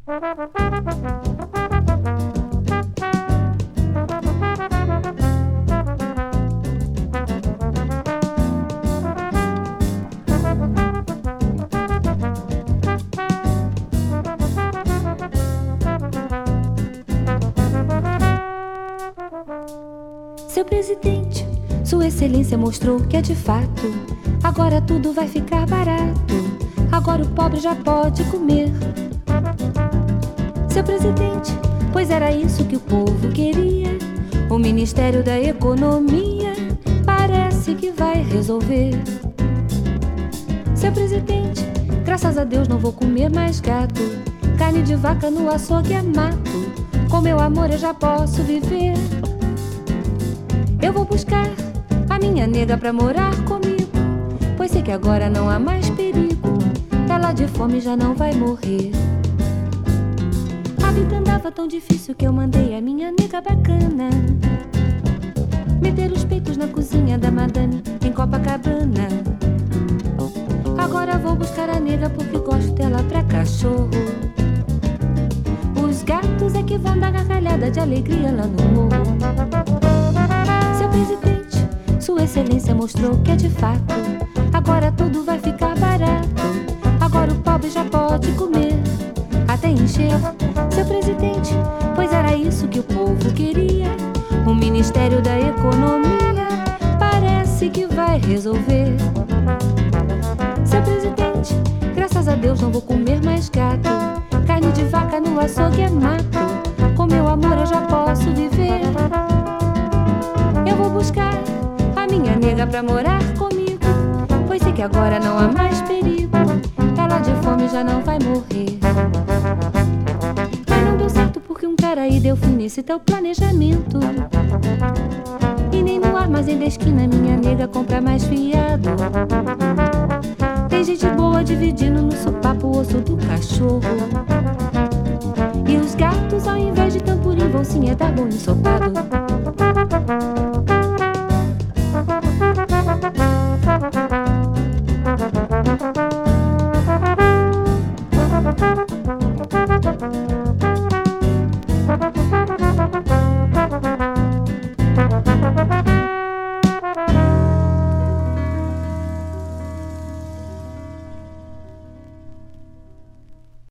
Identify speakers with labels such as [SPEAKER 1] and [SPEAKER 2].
[SPEAKER 1] Seu presidente, Sua Excelência mostrou que é de fato. Agora tudo vai ficar barato. Agora o pobre já pode comer. Seu presidente, pois era isso que o povo queria. O Ministério da Economia parece que vai resolver. Seu presidente, graças a Deus não vou comer mais gato. Carne de vaca no açougue é mato. Com meu amor eu já posso viver. Eu vou buscar a minha nega pra morar comigo, pois sei que agora não há mais perigo. Ela de fome já não vai morrer. A vida andava tão difícil que eu mandei a minha nega bacana meter os peitos na cozinha da madame em Copacabana. Agora vou buscar a nega porque gosto dela pra cachorro. Os gatos é que vão dar gargalhada de alegria lá no morro. Seu presidente, Sua Excelência mostrou que é de fato. Agora tudo vai ficar barato. Agora o pobre já pode comer até encher. Seu presidente, pois era isso que o povo queria. O Ministério da Economia parece que vai resolver. Seu presidente, graças a Deus não vou comer mais gato. Carne de vaca no açougue é mato. Com meu amor eu já posso viver. Eu vou buscar a minha nega pra morar comigo, pois sei que agora não há mais perigo. Ela de fome já não vai morrer. Mas não deu certo porque um cara aí deu fim nesse teu planejamento. E nem no armazém da esquina minha nega compra mais fiado. Tem gente boa dividindo no sopapo o osso do cachorro. E os gatos ao invés de tamborim vão sim é dar bom ensopado.